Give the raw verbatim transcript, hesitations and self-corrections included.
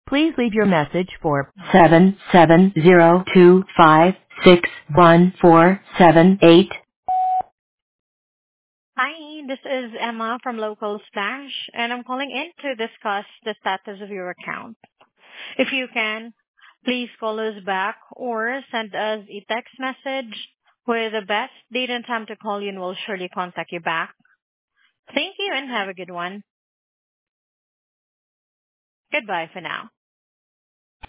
Please leave your message for seven seven zero two five six one four seven eight. Hi, this is Emma from Local Splash, and I'm calling in to discuss the status of your account. If you can, please call us back or send us a text message with the best date and time to call you, and we'll surely contact you back. Thank you and have a good one. Goodbye for now.